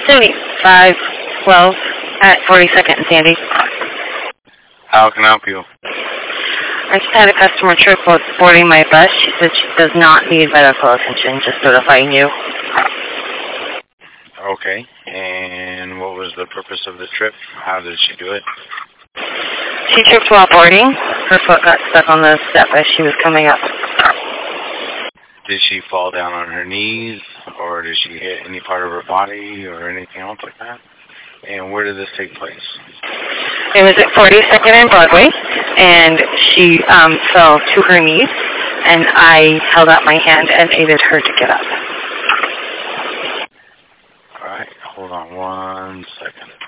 7512 at 42nd and Sandy. How can I help you? I just had a customer trip boarding my bus. She said she does not need medical attention, just notifying you. Okay, and what was the purpose of the trip? How did she do it? She tripped while boarding. Her foot got stuck on the step as she was coming up. Did she fall down on her knees, or did she hit any part of her body, or anything else like that? And where did this take place? It was at 42nd and Broadway, and she fell to her knees, and I held out my hand and aided her to get up. All right, hold on one second.